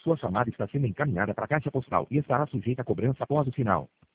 Sua chamada está sendo encaminhada para a caixa postal e estará sujeita a cobrança após o sinal.